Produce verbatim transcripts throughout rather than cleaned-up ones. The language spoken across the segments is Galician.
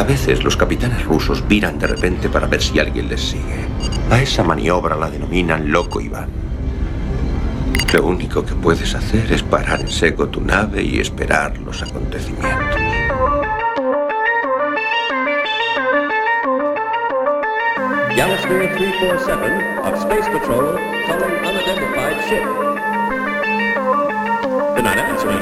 veces los capitanes rusos viran de repente para ver si alguien les sigue. A esa maniobra la denominan Loco Iván. Lo único que puedes hacer es parar en seco tu nave y esperar los acontecimientos. Galasphere three four seven of Space Patrol calling unidentified ship. The night answer.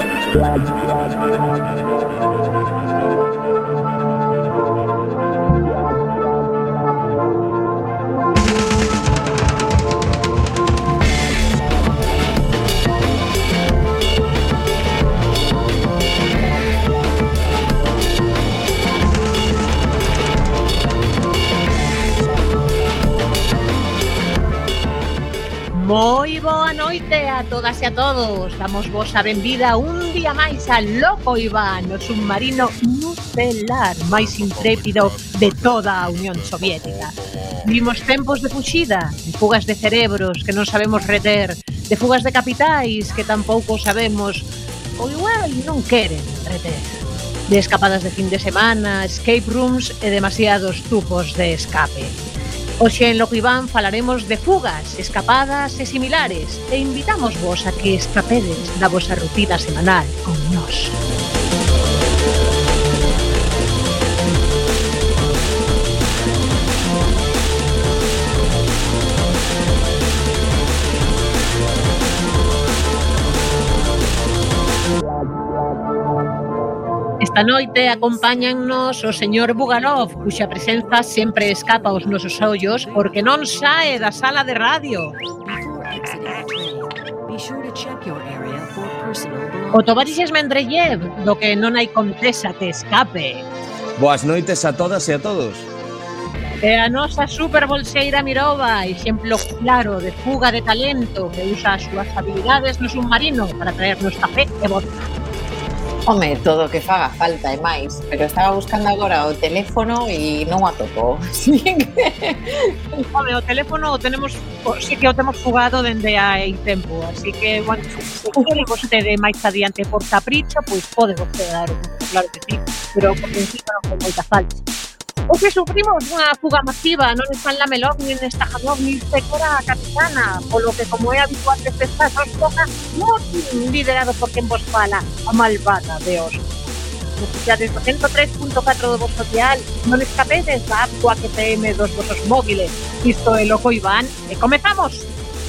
Moi boa noite a todas e a todos. Damos vos a benvida un día máis a Loco Iván, o submarino nucelar máis intrépido de toda a Unión Soviética. Vimos tempos de fuxida, de fugas de cerebros que non sabemos reter, de fugas de capitais que tampouco sabemos ou igual non queren reter, de escapadas de fin de semana, escape rooms e demasiados tupos de escape. Hoxe en Loco Iván falaremos de fugas, escapadas e similares e invitamos vos a que escapedes da vosa rutina semanal con nós. Esta noite acompáñannos o señor Bugalov, cuxa presenza sempre escapa aos nosos ollos porque non sae da sala de radio. O Tovarixes Mendeleyev, do que non hai contesa que escape. Boas noites a todas e a todos. E a nosa superbolseira Mirova, exemplo claro de fuga de talento que usa as súas habilidades no submarino para traernos café e vodka. Home, todo o que faga falta e máis, pero estaba buscando agora o teléfono e non o atopo, así que... Home, o teléfono o tenemos, o, sí que o temos fugado dende hai tempo, así que, bueno, se quere vostede máis adiante por capricho, pois pode vostede dar un, claro que sí, pero por principio non con moita falta. O que sufrimos unha fuga masiva, non están Lamelov, nin Stakhanov, nin sequera a capitana, polo que, como é habitual desde estas as focas, non liderado por quen vos fala, a malvada de Oslo. Necesitades do ciento tres punto catro do vosso dial, non escapedes da Aqua Q P M dos vosos móviles. Isto é Loco Iván, e comezamos!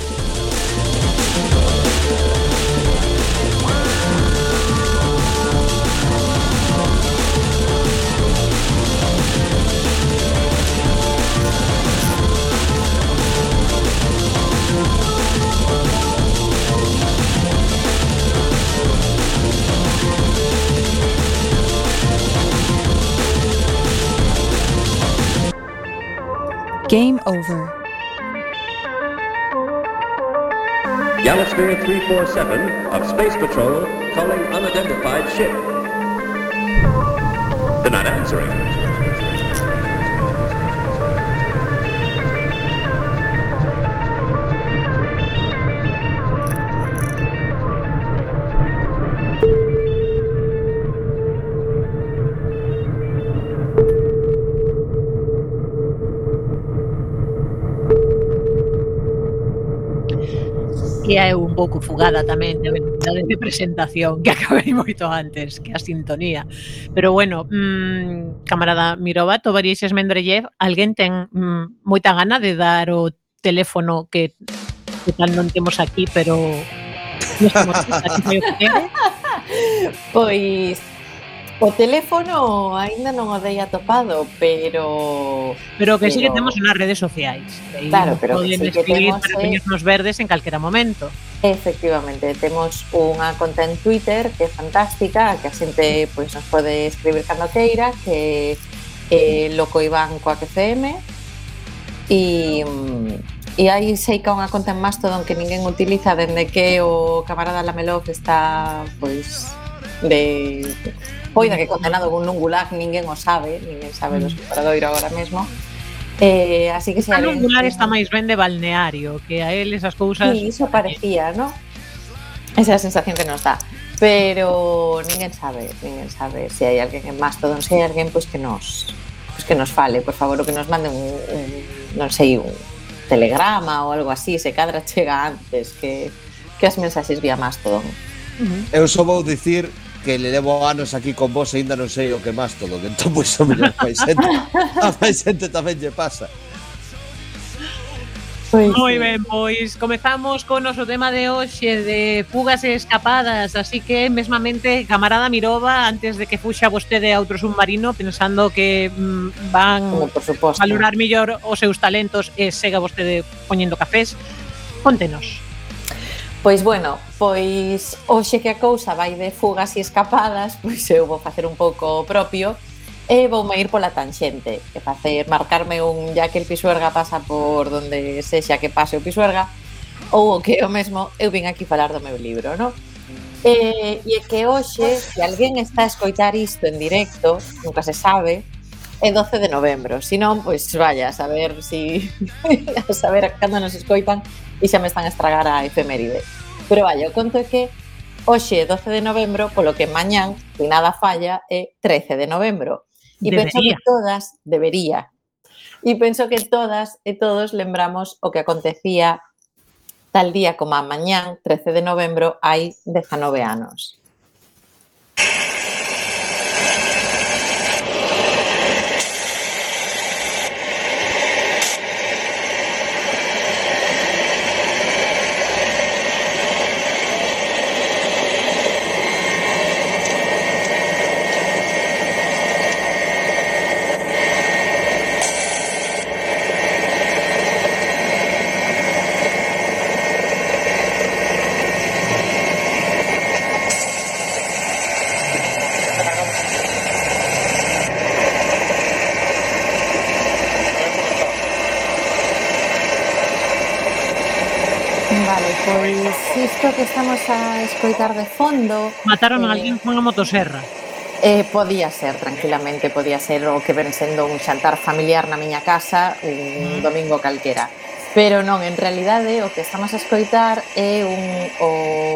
Game over. Galasphere three four seven of Space Patrol calling unidentified ship. They're not answering. E é un pouco fugada tamén de velocidade de presentación que acabei moito antes que a sintonía. Pero bueno, mmm, camarada Mirova, Tovarixes Mendeleyev, alguén ten mmm, moita gana de dar o teléfono que, que tal non temos aquí, pero non estamos aquí, que Pois o teléfono aínda non o dei atopado, pero... Pero que pero... sí que temos nas redes sociais. Claro, pero que sí que escribir temos... para peños verdes en calquera momento. Efectivamente, temos unha conta en Twitter que é fantástica, que a xente pois, nos pode escribir cando queira, que é Loco Iván coa Q F M, e... E aí sei que é unha conta en Mastodon que ninguén utiliza dende que o camarada Lamelov está, pois, de... Poida que condenado con un gulag, ninguén o sabe, ninguén sabe do seu paradoiro agora mesmo. Eh, así que se a un gulag está máis ben de balneario, que a él esas cousas... Sí, iso parecía, ¿no? Esa é a sensación que nos dá. Pero ninguén sabe, ninguén sabe se hai alguén en Mastodon, se hai alguén pois que nos pues que nos fale, por favor, o que nos mande un, un non sei, un telegrama ou algo así, se cadra chega antes que, que as mensaxes vía Mastodon. Uh-huh. Eu só vou dicir que le levo anos aquí con vos e ainda non sei o que Mastodon, entón pois o mellor máis xente, a máis xente tamén lle pasa. Pois moi ben, pois comezamos con o noso tema de hoxe de fugas e escapadas, así que mesmamente, camarada Mirova, antes de que fuxa vostede a outro submarino pensando que mm, van oh, valorar mellor os seus talentos e sega vostede poñendo cafés, contenos. Pois bueno, pois hoxe que a cousa vai de fugas e escapadas, pois eu vou facer un pouco propio e voume ir pola tanxente, que facer, marcarme un ya que el Pisuerga pasa por donde sexa que pase o Pisuerga, ou o que o mesmo, eu vin aquí falar do meu libro, non? E, e é que hoxe, se alguén está a escoitar isto en directo, nunca se sabe, é doce de novembro, se non, pois vaya, a saber si a saber cando nos escoitan e xa me están a estragar a efeméride. Pero vaya, o conto é que hoxe é doce de novembro, polo que mañán, se nada falla, é trece de novembro. E penso que todas, debería, e penso que todas e todos lembramos o que acontecía tal día como a mañán, trece de novembro, hai dezanove anos. Isto que estamos a escoitar de fondo... Mataron eh, a alguén con unha motoserra. Eh, podía ser, tranquilamente, podía ser o que ven sendo un xantar familiar na miña casa un domingo calquera. Pero non, en realidade, o que estamos a escoitar é un, o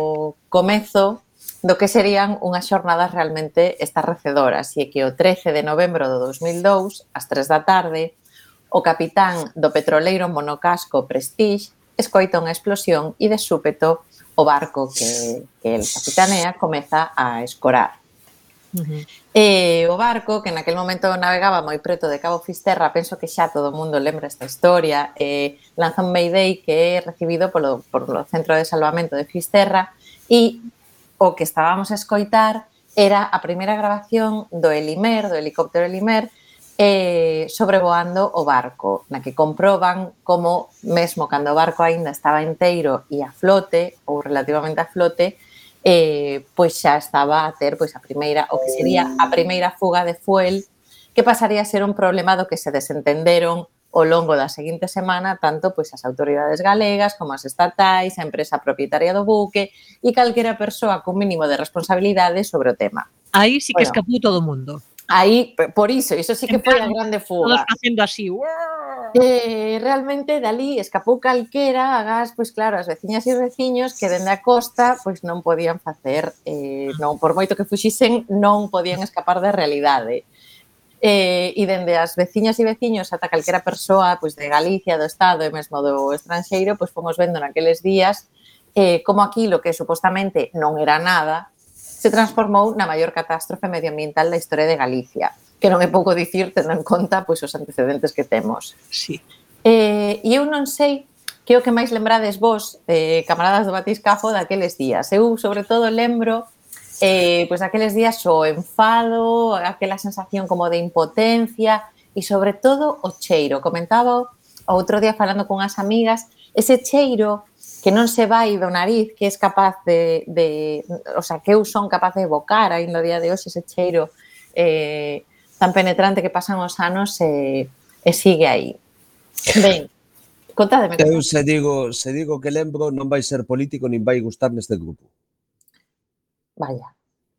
comezo do que serían unhas xornadas realmente estarrecedoras. E é que o trece de novembro do dos mil dous, ás tres da tarde, o capitán do petroleiro monocasco Prestige escoita unha explosión e de súpeto o barco que, que el capitanea comeza a escorar. Uh-huh. E o barco, que naquel momento navegaba moi preto de Cabo Fisterra, penso que xa todo o mundo lembra esta historia, eh, lanza un mayday que é recibido polo, polo Centro de Salvamento de Fisterra e o que estábamos a escoitar era a primeira grabación do Helimer, do helicóptero Helimer, eh, sobrevoando o barco, na que comproban como, mesmo cando o barco aínda estaba enteiro e a flote, ou relativamente a flote, eh, pois xa estaba a ter pois a primeira, o que sería a primeira fuga de fuel, que pasaría a ser un problema do que se desentenderon ao longo da seguinte semana tanto pois as autoridades galegas como as estatais, a empresa propietaria do buque e calquera persoa con mínimo de responsabilidade sobre o tema. Aí sí que bueno, escapou todo o mundo. Aí, por iso, iso sí que foi a grande fuga. Todos facendo así. Eh, realmente, dali escapou calquera, agás, pois claro, as veciñas e veciños que dende a costa pois non podían facer, eh, non por moito que fuxisen, non podían escapar da realidade. Eh, e dende as veciñas e veciños ata calquera persoa pois de Galicia, do Estado e mesmo do estranxeiro, pois fomos vendo naqueles días eh, como aquilo que supostamente non era nada, se transformou na maior catástrofe medioambiental da historia de Galicia, que non é pouco dicir tendo en conta pois, os antecedentes que temos. Sí. Eh, e eu non sei que o que máis lembrades vos, eh, camaradas do Batiscafo, daqueles días. Eu, sobre todo, lembro eh, pois, daqueles días o enfado, aquela sensación como de impotencia e, sobre todo, o cheiro. Comentaba outro día falando con as amigas, ese cheiro que non se vai do nariz, que é capaz de, de o sea, que eu son capaz de evocar ainda o día de hoxe ese cheiro eh, tan penetrante que pasan os anos e, e sigue aí. Ben, contádeme. Eu se digo, se digo que lembro non vai ser político nin vai gustar neste grupo. Vaya.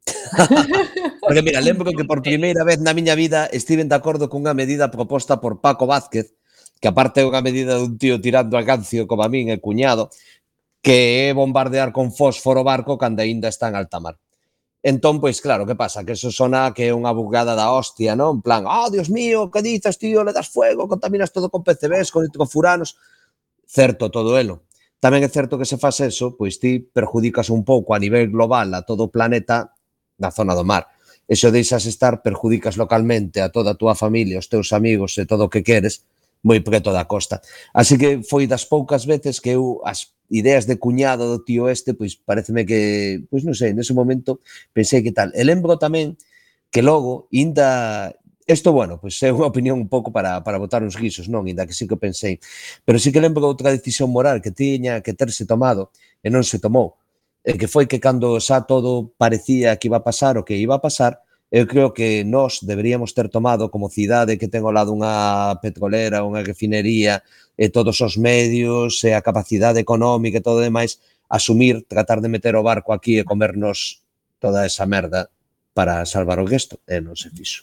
Porque mira, lembro que por primeira vez na miña vida estiven de acordo cunha medida proposta por Paco Vázquez, que aparte é unha medida dun tío tirando a cancio como a min e cuñado, que é bombardear con fósforo barco cando aínda está en alta mar. Entón, pois claro, que pasa? Que eso sona que é unha bugada da hostia, non? En plan, ah, oh, Dios mío, que dices, tío, le das fuego, contaminas todo con P C Bs, con nitrofuranos. Certo, todo elo. Tamén é certo que se faz eso, pois ti perjudicas un pouco a nivel global a todo o planeta na zona do mar. E se o deixas estar, perjudicas localmente a toda a túa familia, os teus amigos e todo o que queres, moi preto da costa. Así que foi das poucas veces que eu as ideas de cuñado do tío este, pois pareceme que, pois non sei, nese momento pensei que tal. E lembro tamén que logo, inda, isto, bueno, pois é unha opinión un pouco para, para botar uns guisos, non? Inda que sí que pensei. Pero sí que lembro outra decisión moral que tiña que terse tomado e non se tomou. E que foi que cando xa todo parecía que iba a pasar o que iba a pasar, eu creo que nós deberíamos ter tomado como cidade que ten ao lado unha petrolera, unha refinería, e todos os medios, e a capacidade económica e todo demais, asumir, tratar de meter o barco aquí e comernos toda esa merda para salvar o resto, e non se fixo.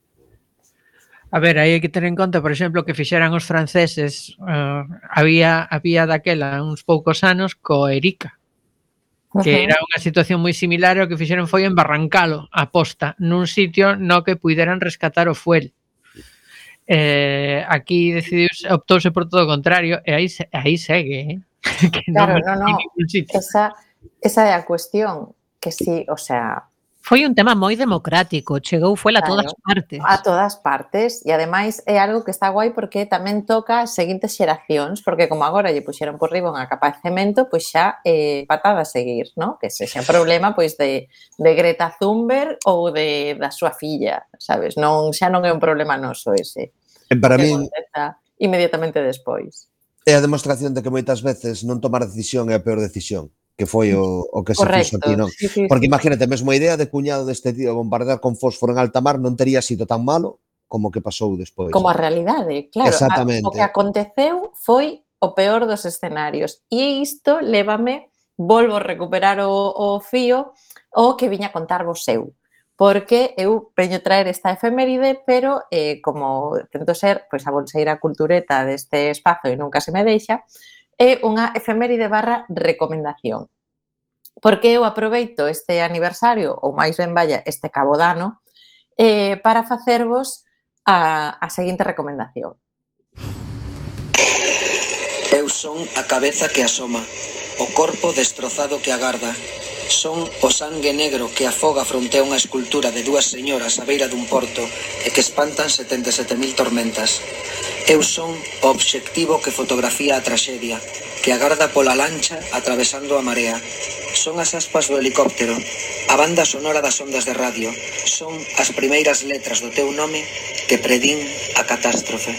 A ver, aí hai que ter en conta, por exemplo, que fixeran os franceses, uh, había había daquela uns poucos anos co Erika, que era unha situación moi similar ao que fixeron foi en Barrancalo, a posta, nun sitio no que puideran rescatar o fuel. Eh, aquí decidiu, optouse por todo o contrario, e aí, aí segue, eh? Que claro, non, no, no, esa, esa é a cuestión, que si, o sea... Foi un tema moi democrático, chegou foi a claro, todas partes. A todas partes, e ademais é algo que está guai porque tamén toca as seguintes xeracións, porque como agora lle puxeron por riba unha capa de cemento, pois xa eh, patada a seguir, ¿no? Que se xa problema pois de, de Greta Thunberg ou de da súa filla, sabes? Non, xa non é un problema noso ese. E para min inmediatamente despois. É a demostración de que moitas veces non tomar decisión é a peor decisión, que foi o, o que se Correcto, fixo aquí, non? Sí, sí, Porque sí. imagínate, mesmo a idea de cuñado deste tío bombardear con fósforo en alta mar non tería sido tan malo como que pasou despois. Como a realidade, claro. Exactamente. O que aconteceu foi o peor dos escenarios. E isto lévame, volvo a recuperar o, o fío, o que viña a contarvos eu. Porque eu veño traer esta efeméride, pero eh, como tento ser pois, a bolseira cultureta deste espazo e nunca se me deixa, é unha efeméride barra recomendación. Porque eu aproveito este aniversario, ou máis ben vaya, este cabo dano, eh, para facervos a, a seguinte recomendación. Eu son a cabeza que asoma, o corpo destrozado que agarda. Son o sangue negro que afoga fronte a unha escultura de dúas señoras á beira dun porto e que espantan setenta e sete mil tormentas. Eu son o obxectivo que fotografía a traxedia, que agarda pola lancha atravesando a marea. Son as aspas do helicóptero, a banda sonora das ondas de radio. Son as primeiras letras do teu nome que predín a catástrofe.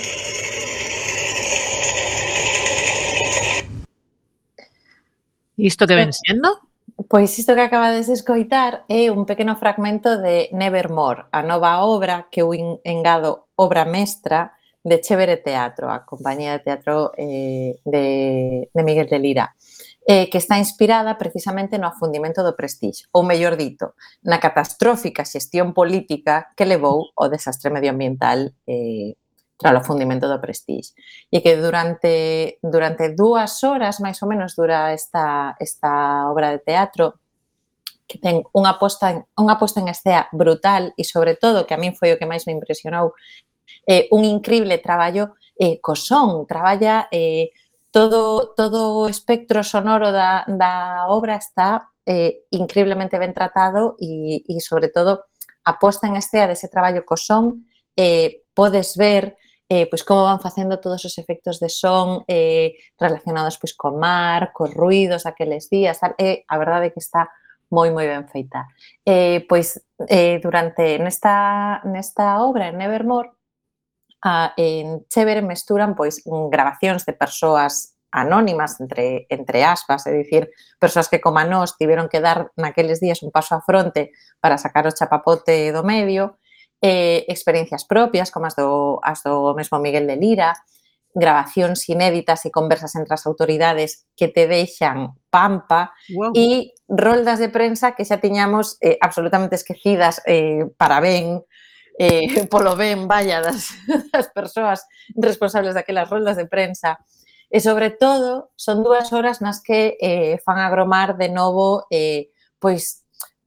Isto que ven sendo? Pois isto que acabades de escoitar é un pequeno fragmento de Nevermore, a nova obra que eu engado obra mestra de Chévere Teatro, a compañía de teatro eh, de, de Miguel de Lira, eh, que está inspirada precisamente no afundimento do Prestige, ou mellor dito, na catastrófica xestión política que levou ao desastre medioambiental eh, tras o afundimento do Prestige. E que durante, durante dúas horas, máis ou menos, dura esta, esta obra de teatro, que ten unha posta en, unha posta en escena brutal e, sobre todo, que a min foi o que máis me impresionou, eh, un increíble traballo eh, co son, traballa eh, todo, todo o espectro sonoro da, da obra está eh, increíblemente ben tratado e, e, sobre todo, a posta en escena dese traballo co son, eh, podes ver eh, pois como van facendo todos os efectos de son eh, relacionados pois co mar, cos ruidos aqueles días, tal. E a verdade é que está moi, moi ben feita. Eh, pois, eh, durante nesta, nesta obra, en Nevermore, a, en Chévere mesturan pois grabacións de persoas anónimas, entre, entre aspas, é dicir, persoas que, como a nós, tiveron que dar naqueles días un paso a fronte para sacar o chapapote do medio, eh, experiencias propias, como as do, as do mesmo Miguel de Lira, grabacións inéditas e conversas entre as autoridades que te deixan pampa, wow. E roldas de prensa que xa tiñamos eh, absolutamente esquecidas eh, para ben, eh, polo ben, vaya, das, das persoas responsables daquelas roldas de prensa. E, sobre todo, son dúas horas nas que eh, fan agromar de novo eh, pois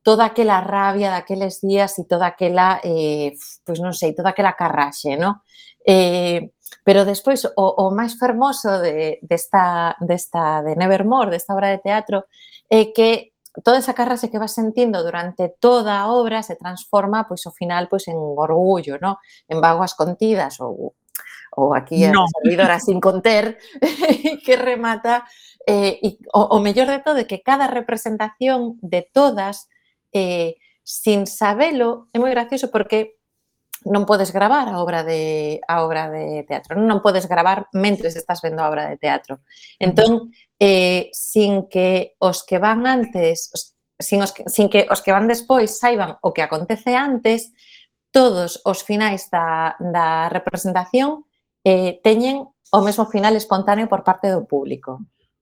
toda aquela rabia daqueles días e toda aquela, eh, pois non sei, toda aquela carraxe, non? Eh, pero despois, o, o máis fermoso de, desta, desta, de Nevermore, desta obra de teatro, é que toda esa carraxe que vas sentindo durante toda a obra se transforma, pois, ao final, pois, en orgullo, non? En vaguas contidas, ou ou aquí a No. servidora sin conter, que remata, eh, e o, o mellor de todo é que cada representación de todas, eh, sin sabelo, é moi gracioso porque non podes gravar a obra de a obra de teatro, non, non podes gravar mentres estás vendo a obra de teatro. Entón, eh, sin que os que van antes, sin, os que, sin que os que van despois saiban o que acontece antes, todos os finais da, da representación eh, teñen o mesmo final espontáneo por parte do público.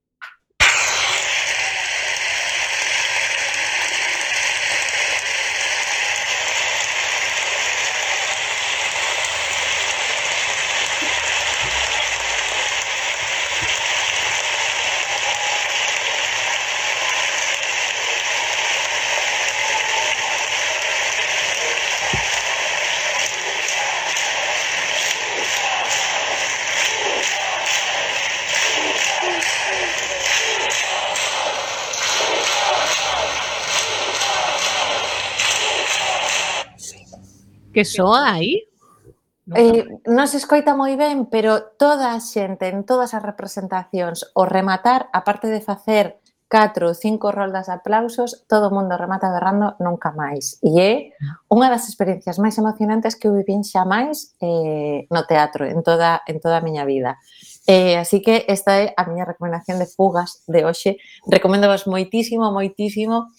Que soa aí? Eh, non se escoita moi ben, pero toda a xente en todas as representacións, o rematar, aparte de facer catro ou cinco roldas de aplausos, todo o mundo remata berrando nunca máis. E é unha das experiencias máis emocionantes que eu vivín xa máis eh, no teatro, en toda, en toda a miña vida. Eh, así que esta é a miña recomendación de fugas de hoxe. Recomendo vos moitísimo, moitísimo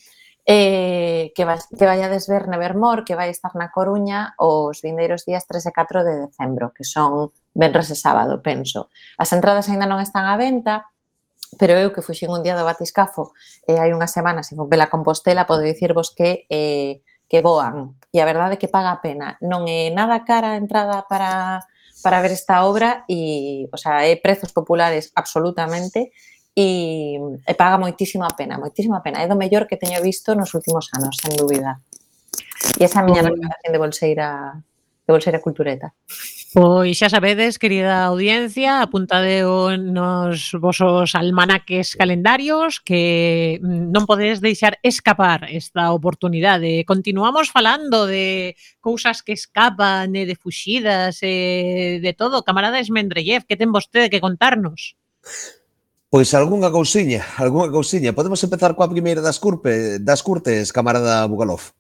Eh, que, vai, que vayades ver Nevermore, que vai estar na Coruña os vindeiros días tres e catro de decembro, que son venres e sábado, penso. As entradas aínda non están á venta, pero eu que fuxen un día do batiscafo e eh, hai unha semana se fun pela Compostela, podo dicirvos que eh, que voan. E a verdade é que paga a pena. Non é nada cara a entrada para, para ver esta obra e, o sea, é prezos populares absolutamente. E, e paga moitísimo a pena, moitísimo a pena. É do mellor que teño visto nos últimos anos, sen dúbida. E esa é a miña recomendación de Bolseira, de Bolseira Cultureta. Pois xa sabedes, querida audiencia, apuntade nos vosos almanaques calendarios que non podedes deixar escapar esta oportunidade. Continuamos falando de cousas que escapan, e de fuxidas, e de todo. Camarada Esmendrellev, que ten vostede que contarnos? Pois algunha cousiña, algunha cousiña. Podemos empezar coa primeira das, curpe, das curtes, camarada Bugalov.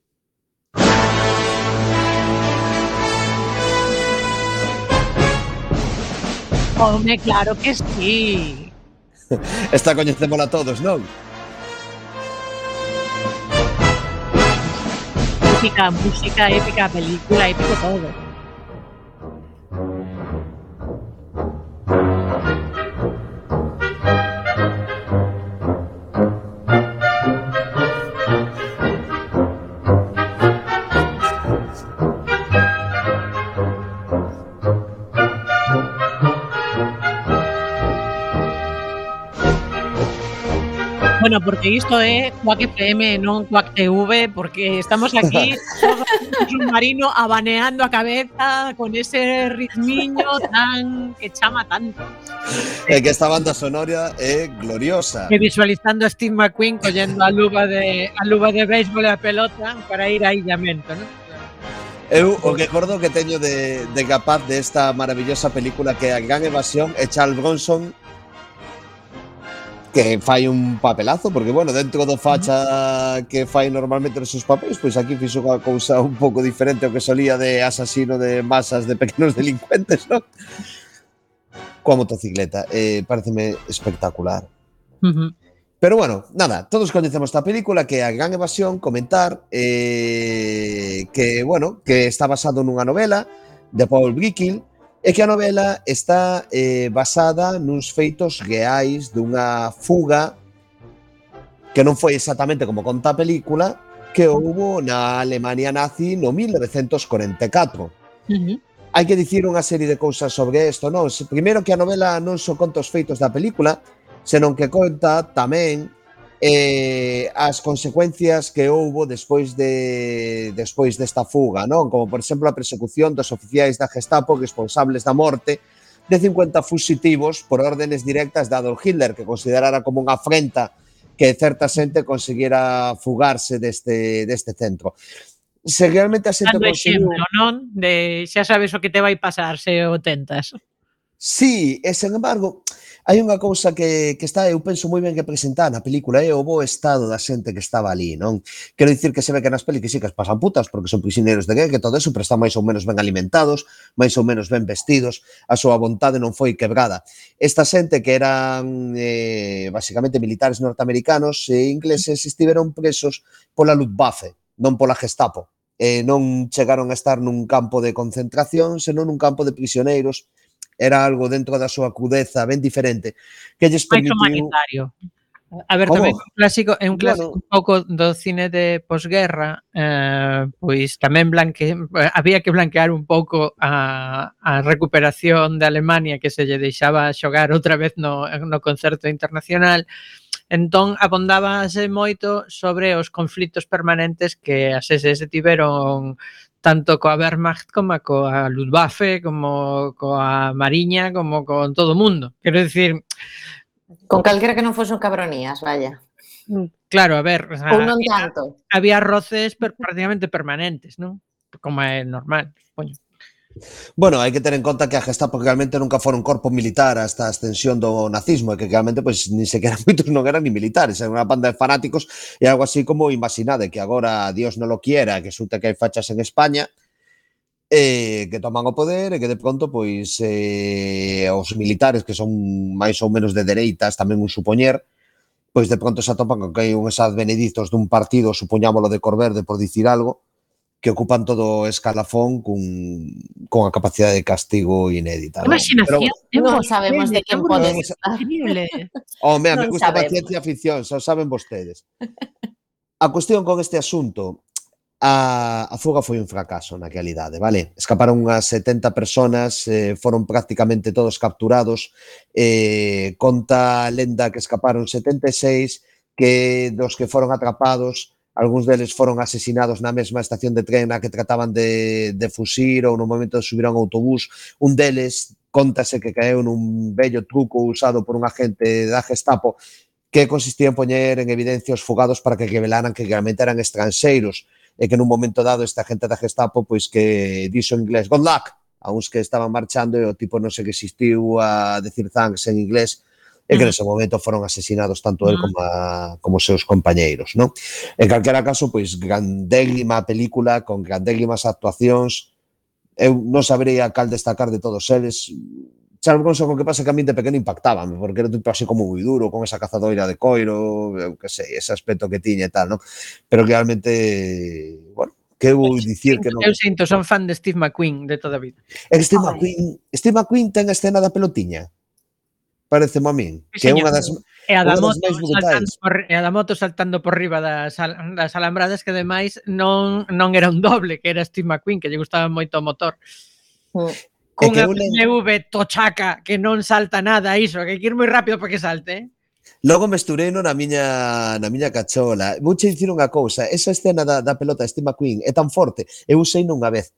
Home, claro que sí. Esta coñecémola todos, non? Épica, música, épica, película, épico todo. Bueno, porque isto é Quack F M, non Quack T V, porque estamos aquí todos un submarino abaneando a cabeza con ese ritmiño tan que chama tanto. É que esta banda sonora é gloriosa. E visualizando a Steve McQueen collendo a luva de a luva de béisbol e a pelota para ir a illamento, non? Eu o que acordo que teño de, de capaz desta maravillosa película que é a Gran Evasión é Charles Bronson, que fai un papelazo, porque, bueno, dentro do facha que fai normalmente nos seus papéis, pois aquí fixo unha cousa un pouco diferente ao que solía de asasino de masas de pequenos delincuentes, non? Coa motocicleta. Eh, pareceme espectacular. Uh-huh. Pero, bueno, nada, todos coñecemos esta película, que é a Gran Evasión, comentar eh, que, bueno, que está basado nunha novela de Paul Brickell, é que a novela está eh, basada nuns feitos reais dunha fuga que non foi exactamente como conta a película que houbo na Alemania nazi no mil novecentos corenta e catro. Uh-huh. Hai que dicir unha serie de cousas sobre isto, non? Primeiro que a novela non só conta os feitos da película, senón que conta tamén eh, as consecuencias que houbo despois de despois desta fuga, non? Como, por exemplo, a persecución dos oficiais da Gestapo responsables da morte de cincuenta fugitivos por órdenes directas de Adolf Hitler, que considerara como unha afrenta que certa xente conseguira fugarse deste, deste centro. Se realmente a xente Dando conseguiu... exemplo, non? De xa sabes o que te vai pasar se o tentas. Sí, e sen embargo, hai unha cousa que, que está, eu penso moi ben que presentar na película, é o bo estado da xente que estaba ali, non? Quero dicir que se ve que nas pelis que sí que as pasan putas porque son prisioneiros de guerra, que todo eso, pero están máis ou menos ben alimentados, máis ou menos ben vestidos, a súa vontade non foi quebrada. Esta xente que eran eh, basicamente militares norteamericanos e ingleses estiveron presos pola Luftwaffe, non pola Gestapo. Eh, non chegaron a estar nun campo de concentración, senón nun campo de prisioneiros. Era algo dentro da súa crudeza ben diferente que lles máis permitiu... humanitario. A ver, Como? tamén un clásico, é un clásico Bueno. un pouco do cine de posguerra, eh, pois tamén blanque, había que blanquear un pouco a, a recuperación de Alemania que se lle deixaba xogar outra vez no, no concerto internacional. Entón, abondábase moito sobre os conflitos permanentes que as S S tiveron tanto coa Wehrmacht como coa Luftwaffe, como coa Mariña, como con todo o mundo. Quero dicir... Con calquera que non fose un cabronías, vaya. Claro, a ver, o sea, Ou non había, tanto. había roces per, prácticamente permanentes, non? Como é normal, supoño. Bueno, hai que ter en conta que a Gestapo realmente nunca fora un corpo militar hasta a extensión do nazismo e que realmente pois ni sequera moitos non eran ni militares, eran unha banda de fanáticos e algo así como imaginade que agora Dios non lo quiera, que resulta que hai fachas en España eh, que toman o poder e que de pronto pois eh, os militares que son máis ou menos de dereitas, tamén un supoñer, pois de pronto se atopan con que hai uns advenedizos dun partido, supoñámolo de cor verde por dicir algo, que ocupan todo o escalafón cun, con a capacidade de castigo inédita. Imaginación. Non, non sabemos de quen pode estar. Increíble. Home, a me Non gusta a sabemos. ciencia ficción, xa saben vostedes. A cuestión con este asunto, a, a fuga foi un fracaso na realidade, vale? Escaparon unhas setenta personas, eh, foron prácticamente todos capturados, eh, conta a lenda que escaparon setenta e seis, que dos que foron atrapados, algúns deles foron asesinados na mesma estación de tren na que trataban de, de fusir ou no momento de subir a un autobús. Un deles contase que caeu nun vello truco usado por un agente da Gestapo que consistía en poñer en evidencia os fugados para que revelaran que realmente eran estranxeiros e que nun momento dado esta agente da Gestapo pois que dixo en inglés "good luck" a uns que estaban marchando e o tipo non se resistiu a decir thanks en inglés e que nese momento foron asesinados tanto el como, a, como os seus compañeiros, non? En calquera caso, pois, grandérrima película, con grandérrimas actuacións, eu non sabería cal destacar de todos eles, xa non conso con que pasa que a min de pequeno impactaban, porque era tipo así como moi duro, con esa cazadoira de coiro, eu que sei, ese aspecto que tiña e tal, non? Pero realmente, bueno, que eu vou dicir que non... Eu sinto, son fan de Steve McQueen de toda a vida. Steve McQueen, Steve McQueen ten a escena da pelotiña. Pareceme a min, Sí, que é señor. unha das, E a unha da das moto máis saltando brutais. por, e a da moto saltando por riba das, al- das alambradas que ademais non, non era un doble, que era Steve McQueen, que lle gustaba moito o motor. Mm. Cunha que eu le- B M W tochaca que non salta nada, iso, que hai que ir moi rápido para que salte. Eh? Logo mesturei no na miña na miña cachola. Vouche dicir unha cousa, esa escena da, da pelota de Steve McQueen é tan forte, eu usei nunha vez,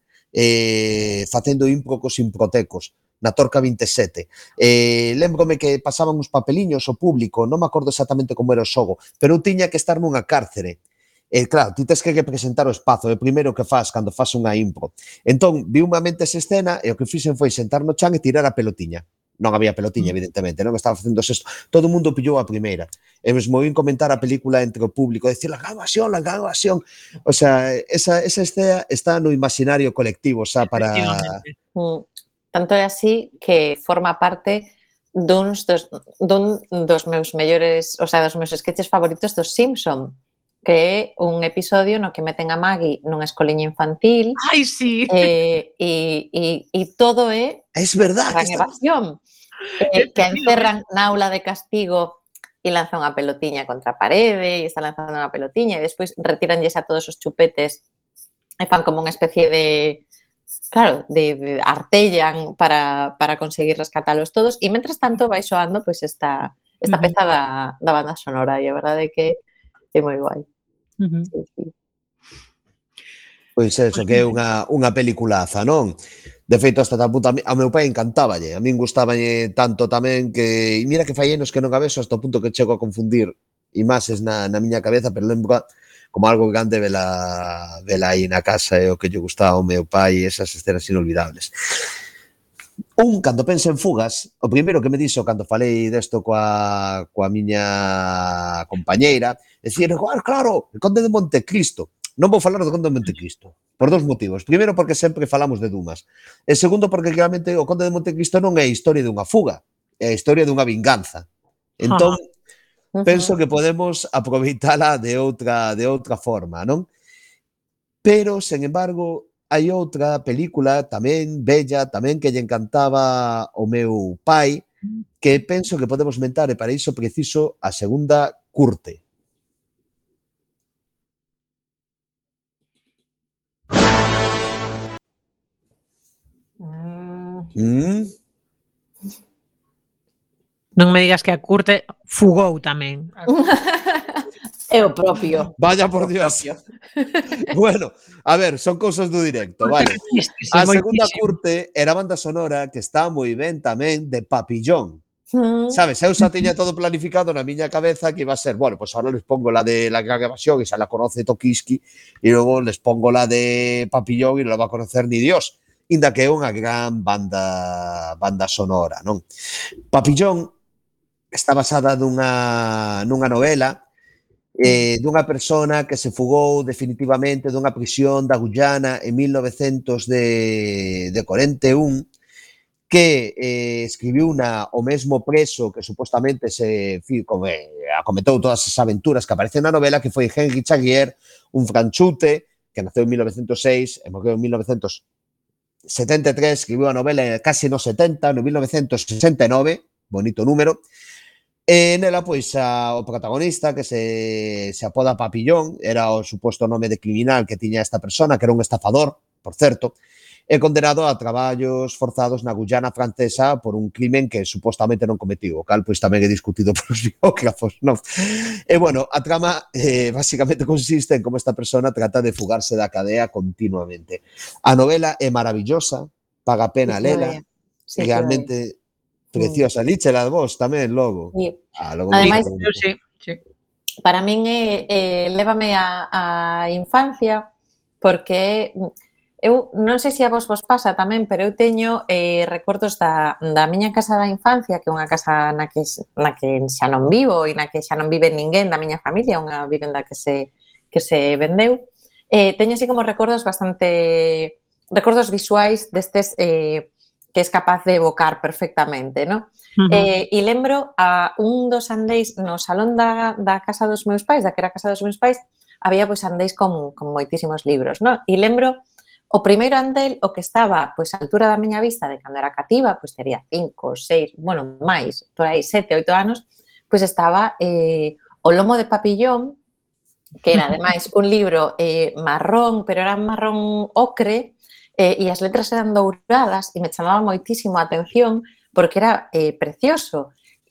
eh, facendo impro cos improtecos, na Torca vinte e sete. Eh, lembrome que pasaban uns papeliños ao público, non me acordo exactamente como era o xogo, pero eu tiña que estar nunha cárcere. E claro, ti tes que representar o espazo, é o primeiro que faz cando faz unha impro. Entón, vi unha mente esa escena e o que fixen foi sentar no chan e tirar a pelotiña. Non había pelotiña, evidentemente, non estaba facendo sexto. Todo o mundo pillou a primeira. E mesmo vin comentar a película entre o público, decir la grabación, la grabación. O sea, esa, esa escena está no imaginario colectivo, xa, para... Efectivamente. Mm. Tanto é así que forma parte duns dos, dun dos meus mellores, o sea, dos meus sketches favoritos dos Simpson, que é un episodio no que meten a Maggie nunha escoliña infantil. Ai, sí. Eh, e, e, e todo é Es verdad. gran Que está... evasión. Eh, que a encerran na aula de castigo e lanzan unha pelotiña contra a parede e está lanzando unha pelotiña e despois retiranlles a todos os chupetes e fan como unha especie de, claro, de, de artellan para, para conseguir rescatalos todos e, mentras tanto, vai soando pois esta, esta Ujú. peza da, da banda sonora e a verdade é que é moi guai. Ujú. Sí, sí. Pois eso, que é unha, unha peliculaza, non? De feito, hasta tal punto, a, mi, a meu pai encantáballe, a min gustaballe tanto tamén que, e mira que fai anos que non a vexo hasta o punto que chego a confundir imaxes na, na miña cabeza, pero lembro como algo grande vela, vela aí na casa e o que lle gustaba ao meu pai e esas escenas inolvidables. Un, cando penso en fugas, o primeiro que me dixo cando falei desto coa, coa miña compañeira, decir, ah, claro, el Conde de Montecristo. Non vou falar do Conde de Montecristo, por dous motivos. Primeiro, porque sempre falamos de Dumas. E segundo, porque realmente o Conde de Montecristo non é a historia dunha fuga, é a historia dunha vinganza. Entón, Ujú. penso que podemos aproveitala de outra, de outra forma, non? Pero, sen embargo, hai outra película tamén bella, tamén que lle encantaba o meu pai, que penso que podemos mentar e para iso preciso a segunda curte. Mm. Mm? Non me digas que a Curte fugou tamén. É o propio. Vaya por O Dios. propio. Bueno, a ver, son cousas do directo, vale. A segunda curte era banda sonora que está moi ben tamén de Papillón. Mm. Sabes, eu xa tiña todo planificado na miña cabeza que iba a ser, bueno, pues ahora les pongo la de la gran evasión e xa la conoce Tokiski e logo les pongo la de Papillón e non la va a conocer ni Dios. Inda que é unha gran banda banda sonora, non? Papillón está basada nunha, nunha novela eh, dunha persona que se fugou definitivamente dunha prisión da Guyana en mil novecentos cuarenta e un que eh, escribiu na o mesmo preso que supostamente se como, eh, acometou todas as aventuras que aparecen na novela, que foi Henry Chaguier, un franchute que naceu en mil novecentos seis e morreu en mil novecentos setenta e tres, escribiu a novela casi no setenta, no mil novecentos sesenta e nove, bonito número. E nela, pois, a, o protagonista, que se, se apoda Papillón, era o suposto nome de criminal que tiña esta persona, que era un estafador, por certo, é condenado a traballos forzados na Guyana francesa por un crimen que supostamente non cometiu, o cal pois tamén é discutido polos biógrafos, non? E, bueno, a trama eh, basicamente consiste en como esta persona trata de fugarse da cadea continuamente. A novela é maravillosa, paga pena Sí, lela, sí, realmente preciosa. Líchela vos tamén, logo. Sí. Ah, logo Ademais, Eu sí, sí. para min é, eh, lévame a, a infancia porque eu non sei se a vos vos pasa tamén, pero eu teño eh, recordos da, da miña casa da infancia, que é unha casa na que, na que xa non vivo e na que xa non vive ninguén da miña familia, unha vivenda que se, que se vendeu. Eh, teño así como recordos bastante... recordos visuais destes eh, que es capaz de evocar perfectamente, non? Uh -huh. Eh, e lembro a un dos andéis no salón da, da casa dos meus pais, da que era a casa dos meus pais, había pois andéis con, con moitísimos libros, non? E lembro o primeiro andel, o que estaba pois a altura da miña vista de cando era cativa, pois tería cinco, seis, bueno, máis, por aí sete, oito anos, pois estaba eh, O lomo de Papillón, que era ademais un libro eh, marrón, pero era marrón ocre, eh, e as letras eran douradas e me chamaba moitísimo a atención porque era eh, precioso.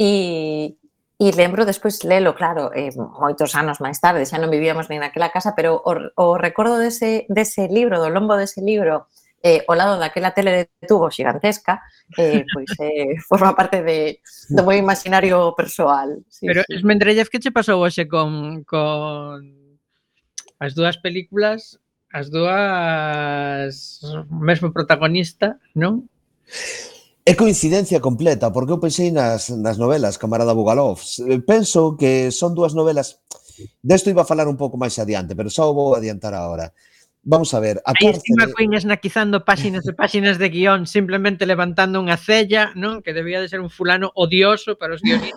E, e lembro despois lelo, claro, eh, moitos anos máis tarde, xa non vivíamos nin naquela casa, pero o, o recordo dese, dese libro, do lombo dese libro, eh, ao lado daquela tele de tubo xigantesca, eh, pois eh, forma parte de, do meu imaginario persoal. Sí, pero, sí. Esmendrellez, que che pasou hoxe con, con as dúas películas, as dúas mesmo protagonista, non? É coincidencia completa, porque eu pensei nas, nas novelas, camarada Bugalov. Penso que son dúas novelas... Desto iba a falar un pouco máis adiante, pero só vou adiantar agora. Vamos a ver, a Aí cárcere... Steve McQueen esnaquizando páxinas e páxinas de guión, simplemente levantando unha cella, non? Que debía de ser un fulano odioso para os guionistas.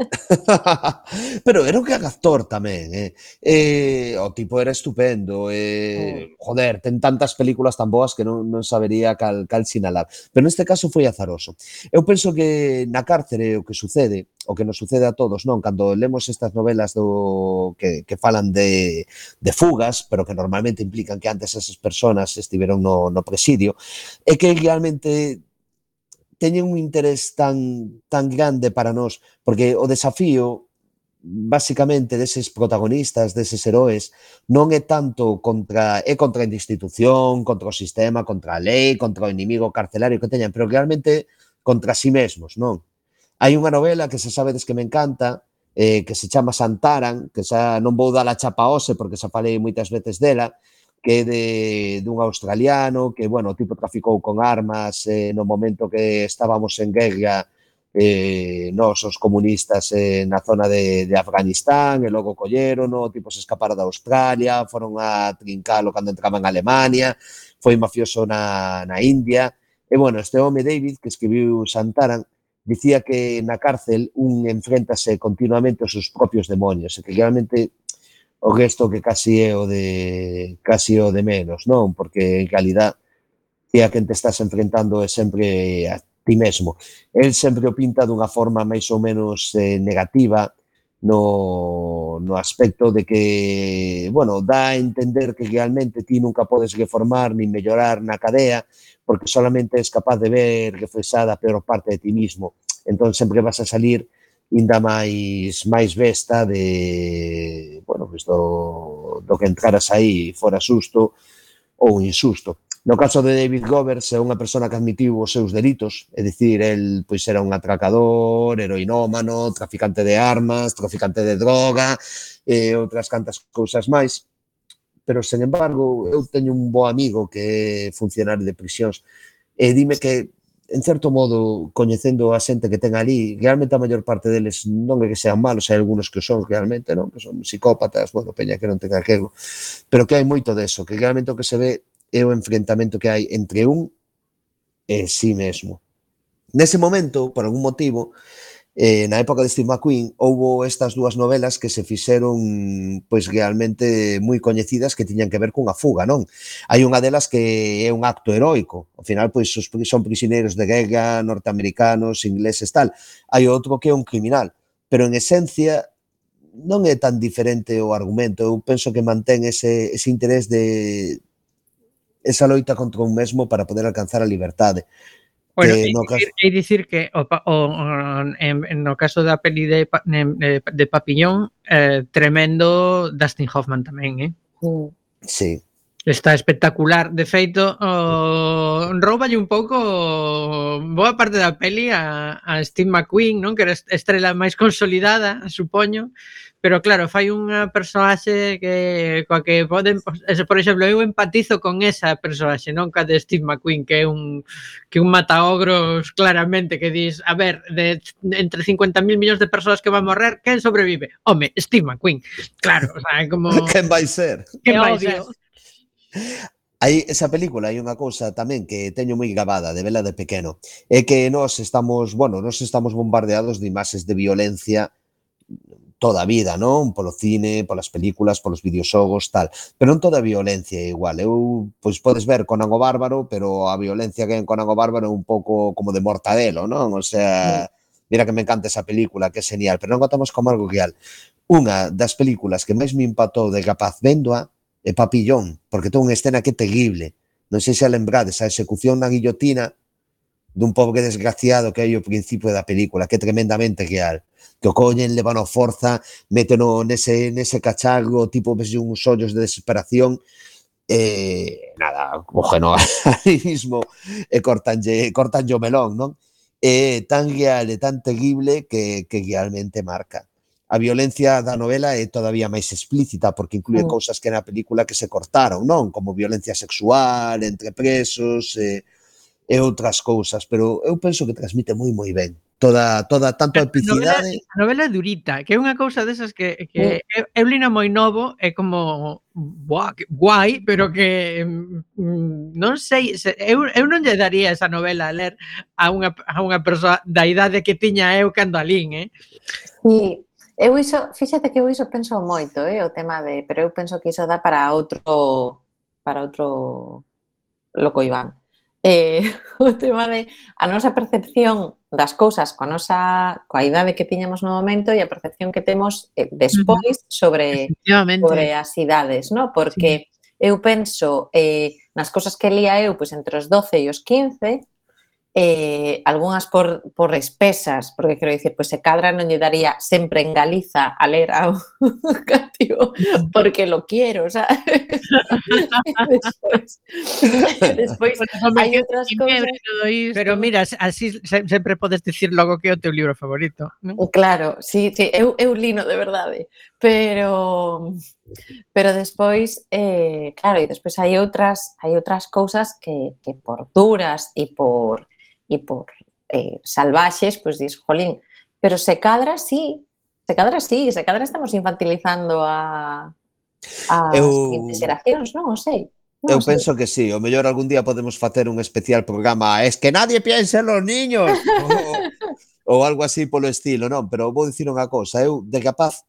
Pero era un gran actor tamén, eh? eh? O tipo era estupendo, eh? Joder, ten tantas películas tan boas que non, non sabería cal, cal sinalar. Pero neste caso foi azaroso. Eu penso que na cárcere o que sucede, o que nos sucede a todos, non? Cando lemos estas novelas do que, que falan de, de fugas, pero que normalmente implican que antes esas personas estiveron no, no presidio, é que realmente teñen un interés tan, tan grande para nós, porque o desafío basicamente deses protagonistas, deses heróis, non é tanto contra é contra a institución, contra o sistema, contra a lei, contra o inimigo carcelario que teñan, pero realmente contra si mesmos, non? Hai unha novela que se sabedes que me encanta, eh, que se chama Santaran, que xa non vou dar a chapa ose porque xa falei moitas veces dela, que é de, dun australiano que, bueno, o tipo traficou con armas eh, no momento que estábamos en guerra eh, nos os comunistas eh, na zona de, de Afganistán, e logo colleron, o tipo se escapara da Australia, foron a trincalo cando entraban en Alemania, foi mafioso na, na India, e, bueno, este home David, que escribiu Santaran, dicía que na cárcel un enfréntase continuamente aos seus propios demonios, e que realmente o resto que casi é o de casi o de menos, non? Porque en realidad é a quen te estás enfrentando é sempre a ti mesmo. El sempre o pinta dunha forma máis ou menos eh, negativa no, no aspecto de que, bueno, dá a entender que realmente ti nunca podes reformar ni mellorar na cadea porque solamente és capaz de ver reflexada a peor parte de ti mismo. Entón sempre vas a salir ainda máis máis besta de, bueno, pues do, do que entraras aí fora susto ou insusto. No caso de David Roberts é unha persona que admitiu os seus delitos, é dicir, el pois era un atracador, heroinómano, traficante de armas, traficante de droga e outras cantas cousas máis, pero, sen embargo, eu teño un bo amigo que é funcionario de prisións e dime que, en certo modo, coñecendo a xente que ten ali, realmente a maior parte deles non é que sean malos, hai algunos que son realmente, non? Que son psicópatas, bueno, peña que non ten arreglo, pero que hai moito deso, que realmente o que se ve é o enfrentamento que hai entre un e si mesmo. Nese momento, por algún motivo, eh, na época de Steve McQueen, houbo estas dúas novelas que se fixeron pois realmente moi coñecidas que tiñan que ver cunha fuga, non? Hai unha delas que é un acto heroico, ao final pois son prisioneiros de guerra, norteamericanos, ingleses, tal. Hai outro que é un criminal, pero en esencia non é tan diferente o argumento, eu penso que mantén ese, ese interés de esa loita contra un mesmo para poder alcanzar a liberdade. Bueno, que é no dicir, caso... é dicir que o, o, en, no caso da peli de, de, de Papillón, eh, tremendo Dustin Hoffman tamén, eh? Sí. Está espectacular. De feito, oh, rouballe un pouco boa parte da peli a, a Steve McQueen, non? Que era estrela máis consolidada, supoño, pero claro, fai unha personaxe que coa que poden, por exemplo, eu empatizo con esa personaxe, non ca de Steve McQueen, que é un que un mataogros claramente, que dis, a ver, de, de entre cincuenta mil millóns de persoas que van morrer, quen sobrevive? Home, Steve McQueen. Claro, o sea, como quen vai ser? Quen vai ser? Hai esa película, hai unha cousa tamén que teño moi gravada de vela de pequeno, é que nós estamos, bueno, nós estamos bombardeados de imaxes de violencia toda a vida, non? Polo cine, polas películas, polos videoxogos, tal. Pero non toda a violencia é igual. Eu, pois, podes ver Conan o Bárbaro, pero a violencia que hai en Conan o Bárbaro é un pouco como de Mortadelo, non? O sea, mira que me encanta esa película, que é genial, pero non contamos como algo real. Unha das películas que máis me impactou de capaz véndoa é Papillón, porque ten unha escena que é terrible. Non sei se a lembrades, a execución na guillotina dun pobre desgraciado que hai ao principio da película, que é tremendamente real. Que o collen, levan a forza, méteno nese, nese cacharro, tipo ves uns ollos de desesperación, e nada, cógeno ali mismo e cortanlle, cortanlle o melón, non? É tan real e tan terrible que, que realmente marca. A violencia da novela é todavía máis explícita porque inclúe mm. cousas que na película que se cortaron, non? Como violencia sexual entre presos e, e outras cousas, pero eu penso que transmite moi moi ben. Toda, toda tanto a epicidade... A novela é durita, que é unha cousa desas que, que mm. eu lina moi novo, é como buah, guai, pero que mm, non sei, se, eu, eu non lle daría esa novela a ler a unha, a unha persoa da idade que tiña eu cando a lin, eh? Sí. Eu iso, fíxate que eu iso penso moito, eh, o tema de, pero eu penso que iso dá para outro para outro Loco Iván. Eh, o tema de a nosa percepción das cousas coa nosa coa idade que tiñamos no momento e a percepción que temos eh, despois sobre sobre as idades, no? Porque sí. Eu penso eh, nas cousas que lía eu, pois entre os doce e os quince, eh, algunhas por, por espesas, porque quero dicir, pois se cadra non lle daría sempre en Galiza a ler a un cativo porque lo quiero, sabes? despois, despois hai outras cousas. Pero mira, así se- sempre podes dicir logo que é o teu libro favorito, non? Claro, sí, sí, eu, eu lino de verdade, pero pero despois, eh, claro, e despois hai outras hai outras cousas que, que por duras e por e por eh, salvaxes, pois dis, jolín, pero se cadra sí, se cadra sí, se cadra estamos infantilizando a as Eu, seguintes xeracións, non o sei. Non eu o sei. penso que sí, o mellor algún día podemos facer un especial programa Es que nadie piensa en los niños ou, ou algo así polo estilo, non? Pero vou dicir unha cousa, eu de capaz,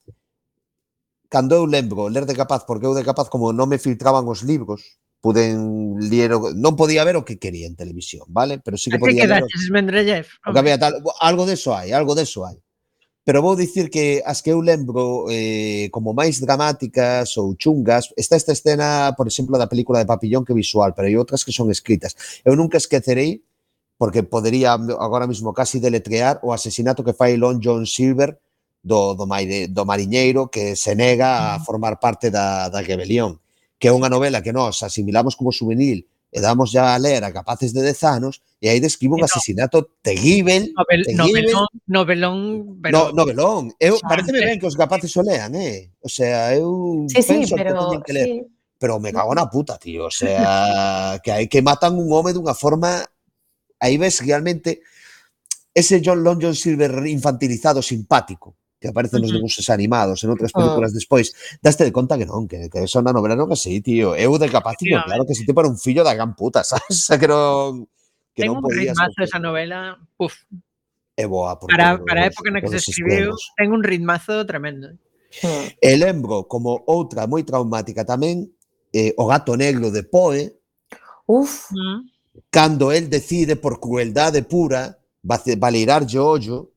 cando eu lembro ler de capaz, porque eu de capaz como non me filtraban os libros, puden ler, o- non podía ver o que quería en televisión, vale? Pero sí A que que podía ler o, quedaches, Mendrellev? o que había tal, algo deso hai, algo deso hai. Pero vou dicir que as que eu lembro eh, como máis dramáticas ou chungas, está esta escena, por exemplo, da película de Papillón que é visual, pero hai outras que son escritas. Eu nunca esquecerei, porque podería agora mismo casi deletrear o asesinato que fai Long John Silver do, do, maire, do mariñeiro que se nega a formar parte da, da rebelión, que é unha novela que nós asimilamos como juvenil e damos ya a ler a capaces de dez anos, e aí describe un E no. asesinato terrível, Novel, terrível, novelón, novelón, pero... no, novelón. Eu, Xa. pareceme ben que os capaces o lean, eh? O sea, eu Sí, sí, penso que pero teñen que ler. sí. Pero me cago na puta, tío. O sea, que hai que matan un home dunha forma... Aí ves realmente ese John Long John Silver infantilizado, simpático, que aparece nos Ujú. debuxos animados, en outras Ah. películas despois. Daste de conta que non, que, que eso na novela non é así, tío. Eu de capaz, tío, claro que ese tipo era un fillo da gran puta, sabes? Que non, que Ten non un podías... ritmazo esa novela, puf, É boa por para, todos, para a época na que se todos os escribiu, extremos. ten un ritmazo tremendo. Mm. E lembro como outra moi traumática tamén, eh, O gato negro de Poe, Uf, Mm. cando el decide por crueldade pura baleirarlle o ollo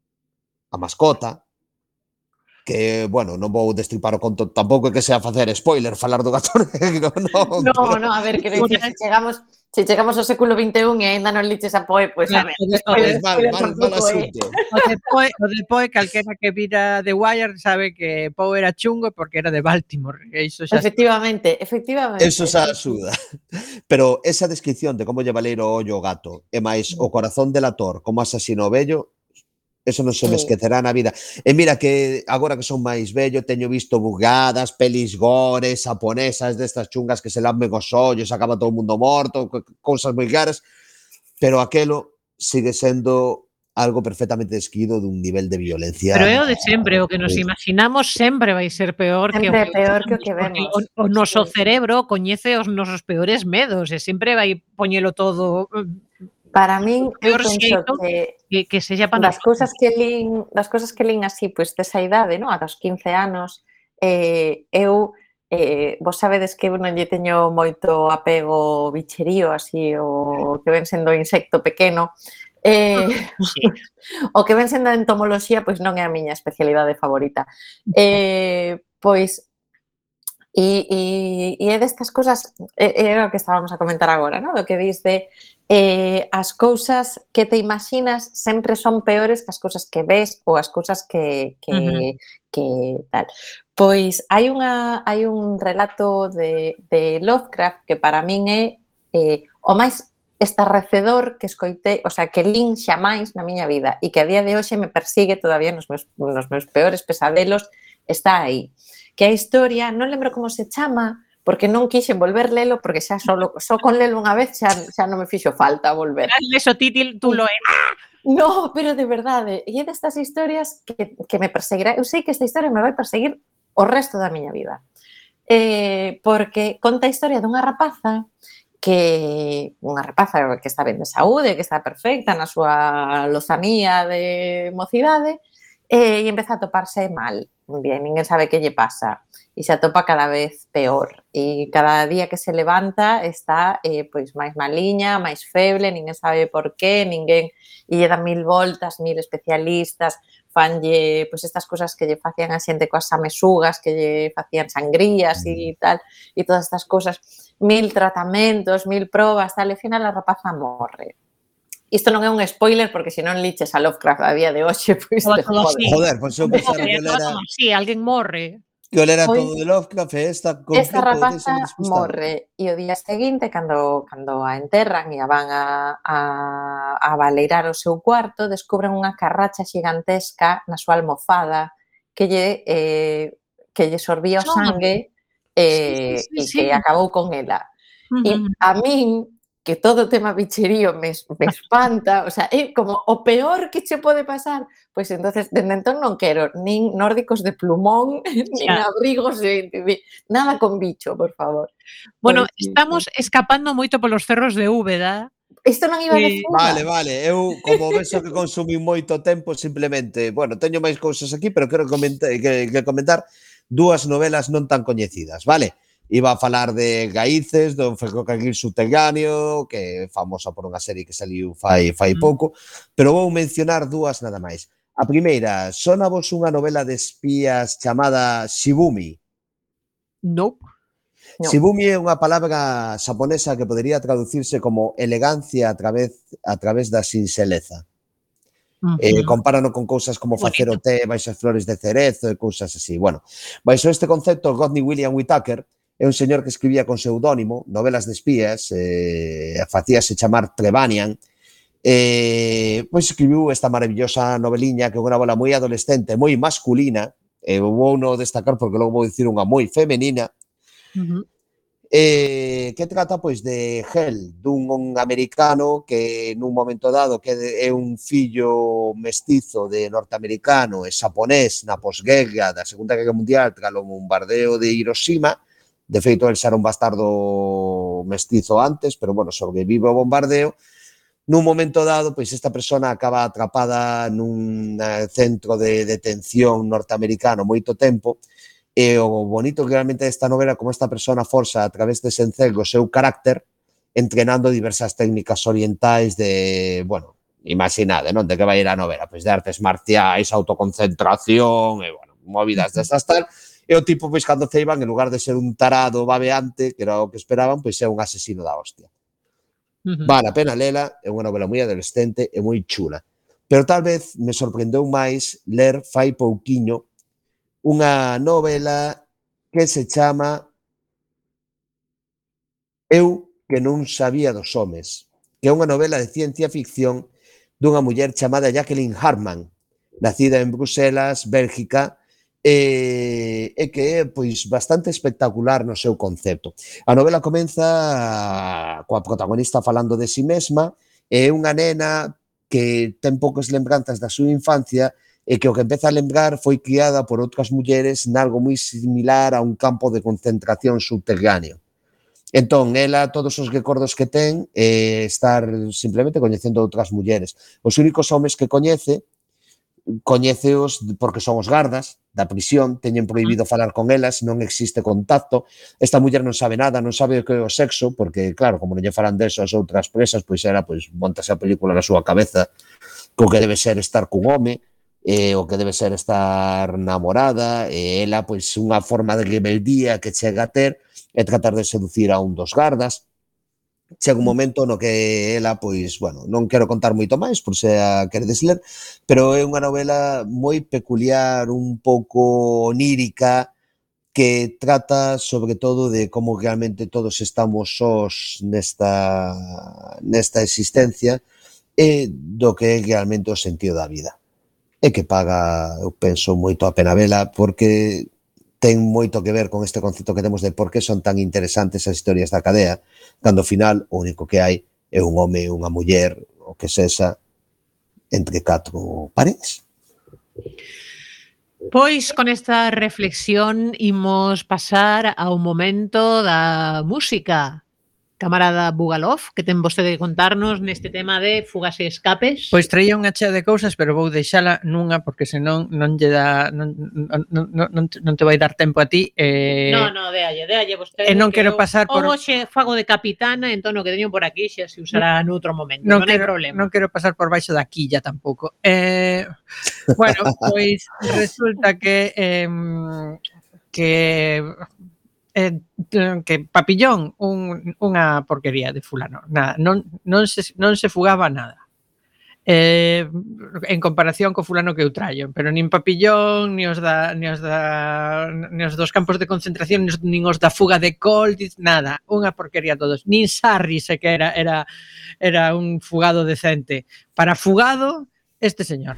a mascota, que, bueno, non vou destripar o conto, tampouco é que sea facer spoiler, falar do gato negro, non. no, pero- no, a ver, quero dicir, se chegamos, se chegamos ao século vinte e un e aínda non liches a Poe, pois a ver, O de- o Pois de- mal, spoiler mal, mal tampouco é. asunto. O de Poe, o de Poe, calquera que vira The Wire sabe que Poe era chungo porque era de Baltimore. E iso xa está. Efectivamente, efectivamente. Eso xa axuda. Pero esa descripción de como lle baleiro o ollo o gato e máis o corazón delator como asasino o vello, eso non se me Sí. esquecerá na vida. E mira que agora que son máis vello teño visto bugadas, pelis gores, japonesas destas chungas que se lamben os ollos, acaba todo o mundo morto, co- cousas moi caras, pero aquelo sigue sendo algo perfectamente descrito dun nivel de violencia. Pero é o de sempre, o que nos imaginamos sempre vai ser peor que o Sempre é que peor que o vemos, que porque vemos. o, o noso Sí. cerebro coñece os nosos peores medos e sempre vai poñelo todo eh, Para min, eu peor penso xeito que que, que sella para das cousas que lin, das cousas que lin así, pois desa idade, no? A dos quince anos, eh, eu eh, vos sabedes que eu non lle teño moito apego ao bicherío, así, o que ven sendo insecto pequeno. Eh, Sí. o que ven sendo a entomoloxía, pois non é a miña especialidade favorita. Eh, pois E, e, e é destas cousas, é, é o que estábamos a comentar agora, ¿no? Do que dis de eh, as cousas que te imaginas sempre son peores que as cousas que ves ou as cousas que, que, Ujú. que tal. Pois hai unha hai un relato de, de Lovecraft que para min é eh, o máis estarrecedor que escoitei, o sea, que lin xamais na miña vida e que a día de hoxe me persigue todavía nos meus, nos meus peores pesadelos, está aí. Que a historia, non lembro como se chama, porque non quixen volver lelo, porque xa só, só con lelo unha vez xa, xa non me fixo falta volver. Eso título é No, pero de verdade, e é destas historias que, que me perseguirá. Eu sei que esta historia me vai perseguir o resto da miña vida. Eh, porque conta a historia dunha rapaza que unha rapaza que está ben de saúde, que está perfecta na súa lozanía de mocidade, e empeza a toparse mal. Bien, ninguén sabe que lle pasa e se atopa cada vez peor e cada día que se levanta está eh, pois máis maliña, máis feble, ninguén sabe por qué, ninguén e lle dan mil voltas, mil especialistas, fanlle pois estas cousas que lle facían a xente coas samesugas, que lle facían sangrías e tal, e todas estas cousas, mil tratamentos, mil probas, tal, e ao final a rapaza morre. isto non é un spoiler porque se non liches a Lovecraft a día de hoxe, pois Todo, te todo jode. así. Joder, pois eu pensaba que Joder, ele todo era como así, alguén morre. que ele era Pois, todo de Lovecraft e esta esta completo rapaza deixame despistado. morre e o día seguinte, cando, cando a enterran e a van a, a, a baleirar o seu cuarto, descubren unha carracha xigantesca na súa almofada que lle, eh, que lle sorbía o Son. sangue Sí, eh, sí, e sí, que sí. acabou con ela. E Ujú. a min, que todo o tema bicherío me, me espanta, o sea, é como o peor que che pode pasar, pois entonces, dende entón non quero nin nórdicos de plumón, nin Xa. abrigos de, de, nada con bicho, por favor. Bueno, Porque estamos escapando moito polos cerros de Úbeda. isto non iba a Eh, decir. Vale, vale, eu como vexo que consumí moito tempo, simplemente, bueno, teño máis cousas aquí, pero quero comentar, que, que comentar dúas novelas non tan coñecidas, vale? Iba a falar de Gaíces, do Ferrocarril Subterráneo, que é famosa por unha serie que saliu fai, fai pouco, pero vou mencionar dúas nada máis. A primeira, sona vos unha novela de espías chamada Shibumi? Nope. No. Shibumi é unha palabra xaponesa que podería traducirse como elegancia a través, a través da sinxeleza. Eh, compárano con cousas como facer o té baixo as flores de cerezo e cousas así. Bueno, baixo este concepto, Rodney William Whittaker é un señor que escribía con pseudónimo novelas de espías, eh, facíase chamar Trevanian, eh, pois escribiu esta maravillosa noveliña que é unha novela moi adolescente, moi masculina, e vou no destacar porque logo vou dicir unha moi femenina, Uh-huh. eh, que trata pois de Hell, dun un americano que nun momento dado que é un fillo mestizo de norteamericano e xaponés na posguerra da Segunda Guerra Mundial tras o bombardeo de Hiroshima. De feito, el xa era un bastardo mestizo antes, pero, bueno, sobrevive o bombardeo. Nun momento dado, pois esta persona acaba atrapada nun centro de detención norteamericano moito tempo, e o bonito realmente desta novela como esta persona forza a través de encerro o seu carácter entrenando diversas técnicas orientais de, bueno, imaginade, non? De que vai ir a novela? Pois de artes marciais, autoconcentración, e, bueno, movidas destas tal. E o tipo, pois, cando ceiban, en lugar de ser un tarado babeante, que era o que esperaban, pois é un asesino da hostia. Uh-huh. Vale a pena lela, é unha novela moi adolescente e moi chula. Pero tal vez me sorprendeu máis ler fai pouquiño unha novela que se chama Eu que non sabía dos homes, que é unha novela de ciencia ficción dunha muller chamada Jacqueline Hartman, nacida en Bruselas, Bélgica, e, e que é pois bastante espectacular no seu concepto. A novela comeza coa protagonista falando de si mesma, e é unha nena que ten poucas lembranzas da súa infancia e que o que empeza a lembrar foi criada por outras mulleres nalgo moi similar a un campo de concentración subterráneo. Entón, ela, todos os recordos que ten é estar simplemente coñecendo outras mulleres. Os únicos homes que coñece, coñeceos porque son os gardas da prisión, teñen prohibido falar con elas, non existe contacto. Esta muller non sabe nada, non sabe o que é o sexo, porque, claro, como non lle falan deso as outras presas, pois era, pois, montase a película na súa cabeza co que debe ser estar cun home, e o que debe ser estar namorada, e ela, pois, unha forma de rebeldía que chega a ter é tratar de seducir a un dos gardas. Chega un momento no que ela, pois, bueno, non quero contar moito máis por se a queredes ler, pero é unha novela moi peculiar, un pouco onírica, que trata sobre todo de como realmente todos estamos sós nesta, nesta existencia e do que é realmente o sentido da vida. E que paga, eu penso, moito a pena vela, porque ten moito que ver con este concepto que temos de por que son tan interesantes as historias da cadea, cando ao final o único que hai é un home e unha muller, o que sexa, entre catro paredes. Pois con esta reflexión imos pasar ao momento da música. Camarada Bugalov, que ten vostede que contarnos neste tema de fugas e escapes? Pois traía unha chea de cousas, pero vou deixala nunha porque senón non lle dá non, non, non, non, non te vai dar tempo a ti. Eh, No, no, déalle, déalle vostede. E non que quero eu, pasar por... Eu hoxe fago de capitana, entón o que teño por aquí xa se usará no, noutro momento, non, non, non quero, hai problema. Non quero pasar por baixo da quilla tampouco. Eh, bueno, pois resulta que eh, que eh, que Papillón un, unha porquería de fulano. Nada, non, non, se, non se fugaba nada. eh, en comparación co fulano que eu traio, pero nin Papillón, ni os da ni os da ni os dos campos de concentración, nin os da fuga de Colt, nada, unha porquería todos. Nin Sarri se que era era era un fugado decente. Para fugado, este señor.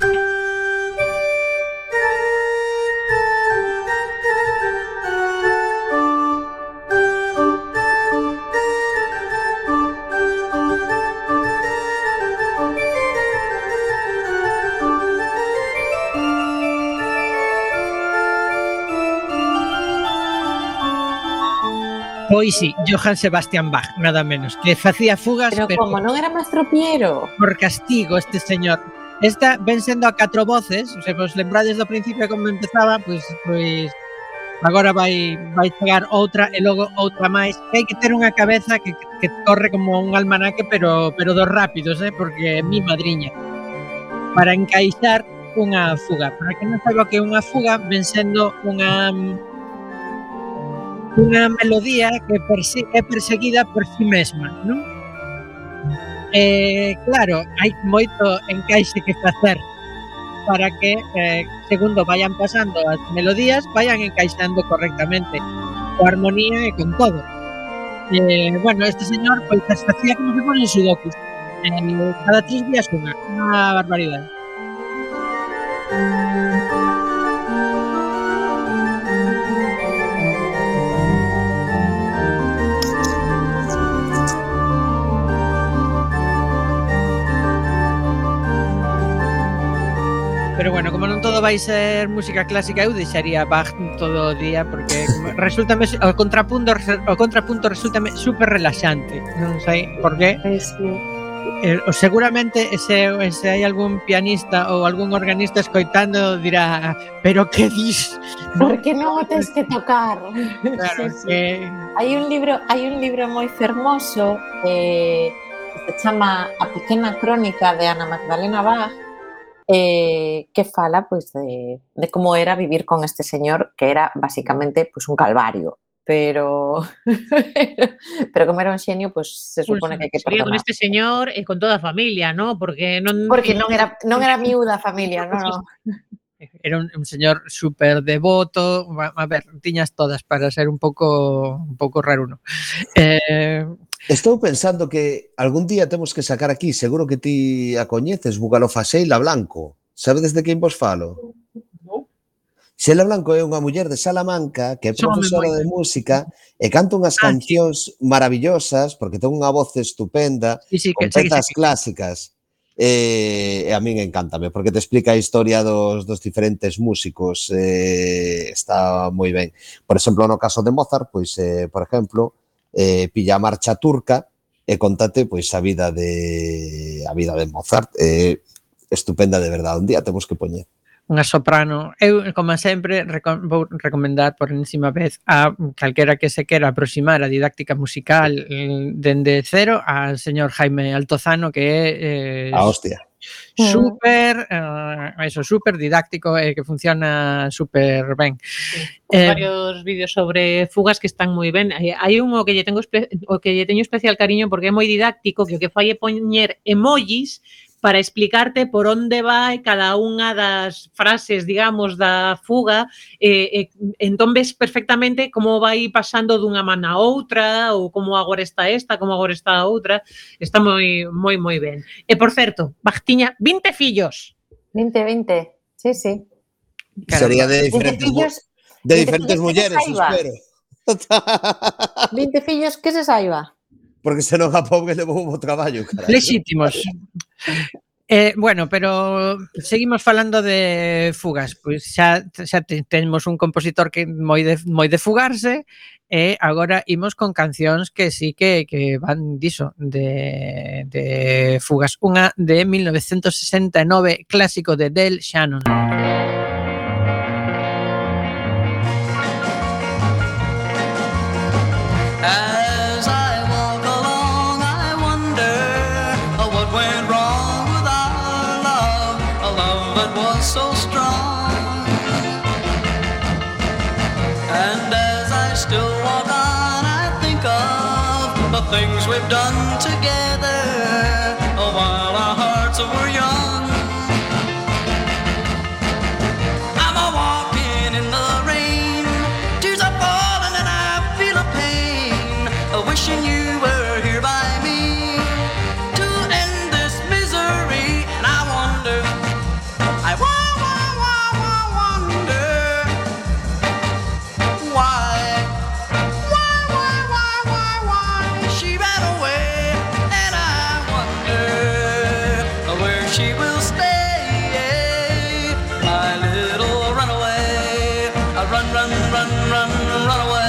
Pois sí, Johann Sebastian Bach, nada menos, que facía fugas, pero, pero como non era Mastro Piero? Por castigo este señor. Esta ven sendo a catro voces, se vos lembrades do principio como empezaba, pois pois agora vai vai chegar outra e logo outra máis. Hai que ter unha cabeza que, que corre como un almanaque, pero pero dos rápidos, eh, porque é mi madriña. Para encaixar unha fuga. Para que non saiba que unha fuga ven sendo unha unha melodía que perse é perseguida por si mesma, non? Eh, claro, hai moito encaixe que facer para que, eh, segundo vayan pasando as melodías, vayan encaixando correctamente, coa armonía e con todo. Eh, bueno, este señor, pois, as facía como se fosen sudokus. Eh, cada tres días unha, unha barbaridade. Pero bueno, como non todo vai ser música clásica, eu deixaría Bach todo o día porque resultame o contrapunto o contrapunto resultame super relaxante. Non sei por qué. Sí. Eh, seguramente ese se hai algún pianista ou algún organista escoitando dirá, pero que dis? Por que non o tens que tocar? Claro, sí, sí. que Hai un libro, hai un libro moi fermoso eh, que se chama A pequena crónica de Ana Magdalena Bach, eh, que fala pois, de, de como era vivir con este señor, que era basicamente pois, un calvario, pero pero como era un xenio, pois se supone que hai que perdonar. Con este señor e con toda a familia, ¿no? Porque non Porque non era non era miúda a familia, non, non. Era un, un señor super devoto, a ver, tiñas todas para ser un pouco un pouco raro, ¿no? Eh, Estou pensando que algún día temos que sacar aquí, seguro que ti a coñeces, Bugalofa Sheila Blanco. Sabedes de quen vos falo? No. Sheila Blanco é unha muller de Salamanca que é profesora de música e canta unhas Ah, cancións maravillosas porque ten unha voz estupenda, sí, sí, con que- sí, pezas sí, sí. clásicas. E, e a min encántame porque te explica a historia dos, dos diferentes músicos, eh, está moi ben. Por exemplo, no caso de Mozart, pois, eh, por exemplo, eh, pilla a marcha turca e contate pois a vida de a vida de Mozart, eh, estupenda de verdade. Un día temos que poñer. Unha soprano. Eu, como sempre, reco vou recomendar por enésima vez a calquera que se quera aproximar a didáctica musical eh, dende cero al señor Jaime Altozano, que é eh, A hostia. super, eh, eso, super didáctico e eh, que funciona super ben. Eh, varios vídeos sobre fugas que están moi ben. Hai, hai un o que lle tengo espe o que lle teño especial cariño porque é moi didáctico, que o que fai é poñer emojis para explicarte por onde vai cada unha das frases, digamos, da fuga, e, e entón ves perfectamente como vai pasando dunha man a outra, ou como agora está esta, como agora está a outra. Está moi, moi, moi ben. E, por certo, Bach tiña vinte fillos. vinte, vinte, sí, sí. Caramba. Sería de diferentes, vinte fillos, de vinte diferentes fillos que mulleres, se saiba. espero. vinte fillos que se saiba. Porque senón a pobre levou o traballo, caralho. Lexítimos. Eh, bueno, pero seguimos falando de fugas. Pois xa, xa te, temos un compositor que moi de, moi de fugarse e agora imos con cancións que sí que, que van diso, de, de fugas. Unha de mil novecentos sesenta e nove, clásico de Del Shannon. As I walk along, I wonder uh, what went wrong with our love, a love that was so strong. And as I still walk on, I think of the things we've done together, uh, while our hearts were young. wishing you were here by me to end this misery. And I wonder, I wa- wa- wa- wa- wonder why, why, why, why, why, why she ran away. And I wonder where she will stay, my little runaway. Run, run, run, run, run away.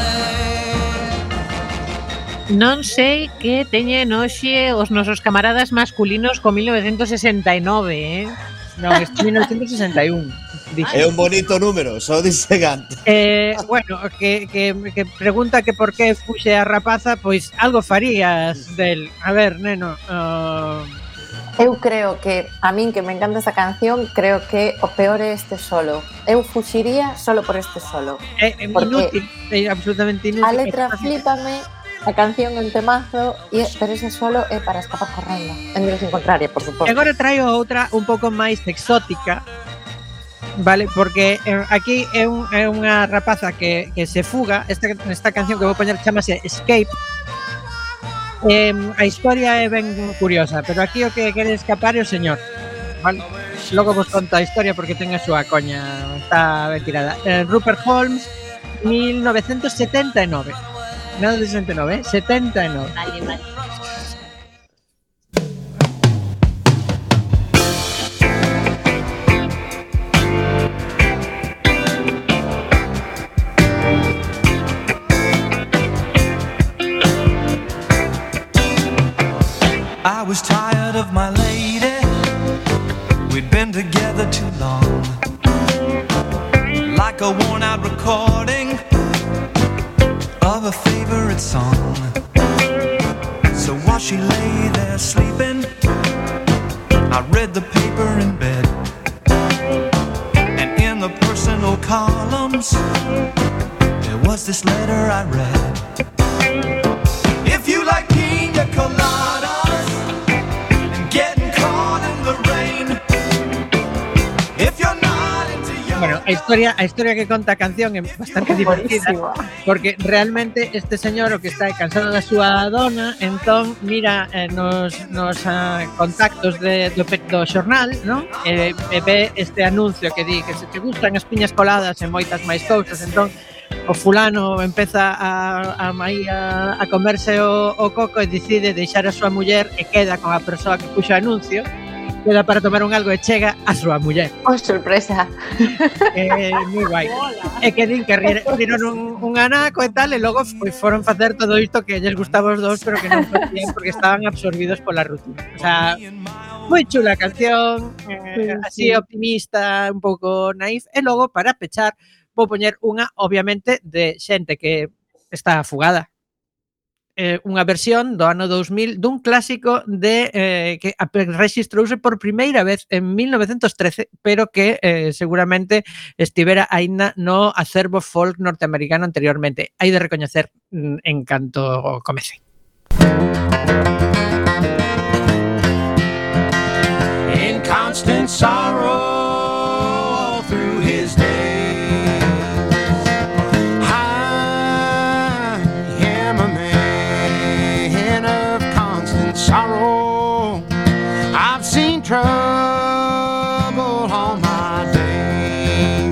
Non sei que teñen hoxe os nosos camaradas masculinos con mil novecientos sesenta e nove, eh? Non, isto é mil novecientos sesenta e un. É un bonito número, só dice Gante. Eh, bueno, que, que, que pregunta que por que fuxe a rapaza, pois algo farías del. A ver, neno, uh... Eu creo que, a min que me encanta esta canción, creo que o peor é este solo. Eu fuxiría solo por este solo. é, é inútil, é absolutamente inútil. A letra flipame, a canción é un temazo, e, pero ese solo é para escapar correndo. En dirección contraria, por E suposto. agora traio outra un pouco máis exótica, vale? Porque eh, aquí é, un, é unha rapaza que, que se fuga. Esta, esta canción que vou poñer chamase Escape. Eh, a historia é ben curiosa, pero aquí o que quere escapar é o señor, vale? Logo vos conto a historia porque ten a súa coña, está ben tirada. eh, Rupert Holmes, mil novecientos setenta e nove. Nada de sesenta e nove, eh? setenta e nove. Vale, vale. I was tired of my lady. We'd been together too long, like a worn out recording of a favorite song. So while she lay there sleeping, I read the paper in bed, and in the personal columns there was this letter I read. If you like pina coladas and getting caught in the rain, if you're not into your... Bueno, a historia, a historia que conta a canción é bastante divertida, Buenísimo. porque realmente este señor o que está cansado da súa dona, entón mira eh, nos, nos ah, contactos de, do, pe- do xornal, non? E, e ve este anuncio que di que se te gustan as piñas coladas e moitas máis cousas, entón o fulano empeza a, a, a, a comerse o, o coco e decide deixar a súa muller e queda con a persoa que puxo o anuncio, queda para tomar un algo e chega a súa muller. Oh, sorpresa. É moi guai. E que din que rir- riron un, un anaco e tal, e logo pois, foron facer todo isto que lles gustaba os dous, pero que non facían porque estaban absorbidos pola rutina. O sea, moi chula a canción, eh, así optimista, un pouco naif, e logo para pechar vou poñer unha, obviamente, de xente que está fugada. Eh, unha versión do ano dous mil dun clásico de eh, que rexistrouse por primeira vez en mil novecientos trece, pero que eh, seguramente estivera aínda no acervo folk norteamericano anteriormente. Hai de recoñecer mm, en canto comece. In constant sorrow all through his days, I am a man of constant sorrow. I've seen trouble all my days.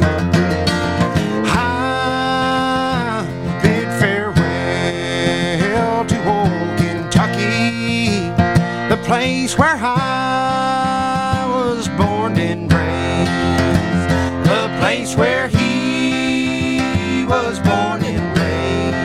I bid farewell to old Kentucky, the place where I was born and raised, the place where he was born and raised.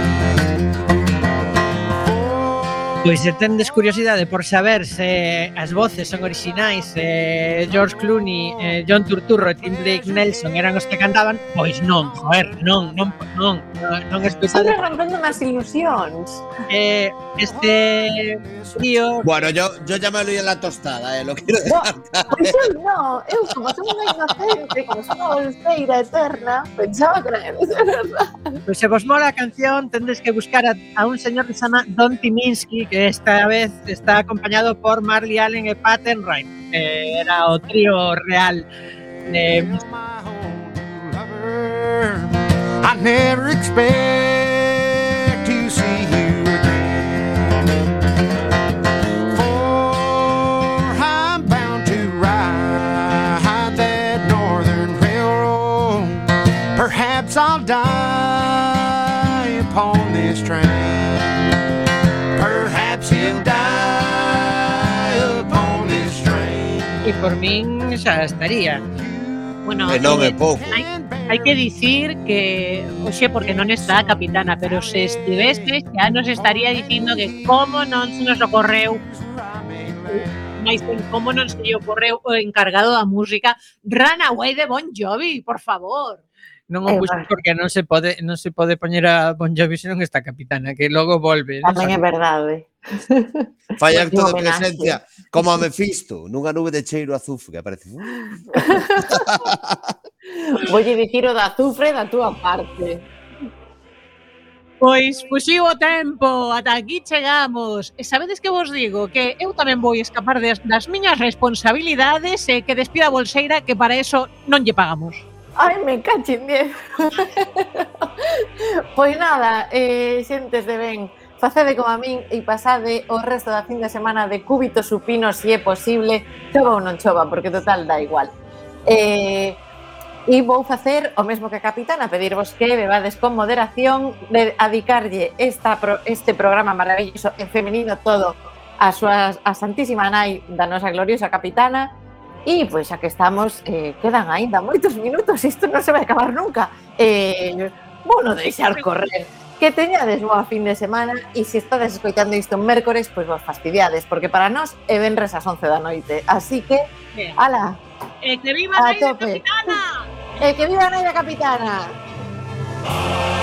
Pois se tendes curiosidade por saber se as voces son orixinais, eh, George Clooney, eh, John Turturro e Tim Blake Nelson eran os que cantaban, pois non, joder, non, non, non, non, non escoitade. Sempre rompendo nas ilusións. Eh, este tío, Bueno, yo, yo ya me lo oí en la tostada, eh, lo quiero No, dejar claro. pois eu non, eu como son unha inocente, como son unha bolseira eterna, pensaba que non era de verdade. pois se vos mola a canción, tendes que buscar a, a un señor que se chama Don Tyminski, que esta vez está acompañado por Marley Allen e Pat Enright. Eh, era o trío real de My home lover, I never expect to see you again. this train. Perhaps he'll die upon this train. E por min xa estaría. Bueno, E non é eh, pouco. hai, hai que dicir que, oxe, porque non está a capitana, pero se estivese xa nos estaría dicindo que como non se nos ocorreu, máis ben como non se lle ocorreu o encargado da música Runaway de Bon Jovi, por favor. Non o puxo porque non se pode non se pode poñer a Bon Jovi se non está capitana, que logo volve. Tamén é verdade. Fai Pues acto un de homenaje. presencia como a Mefisto, nunha nube de cheiro a azufre, aparece. Voulle dicir o da azufre da túa parte. Pois fuxiu o tempo, ata aquí chegamos. E sabedes que vos digo? Que eu tamén vou escapar das, das miñas responsabilidades e que despida a bolseira, que para eso non lle pagamos. Ai, me cachen diez. Pois nada, eh, xentes de ben, facede como a min e pasade o resto da fin de semana de cúbitos supinos se é posible, chova ou non chova, porque total dá igual. Eh, e vou facer o mesmo que a capitana, pedirvos que bebades con moderación, de adicarlle esta, pro, este programa maravilloso en femenino todo a, súa, a Santísima Nai da nosa gloriosa capitana. E, pois, xa que estamos, eh, quedan aínda moitos minutos, isto non se vai acabar nunca. Eh, vou non deixar correr. Que teñades boa fin de semana e se estades escoitando isto en mércores, pois vos fastidiades, porque para nós é venres ás once da noite. Así que, ala, E que viva a a Naida tope. Capitana! E que viva a Naida Capitana!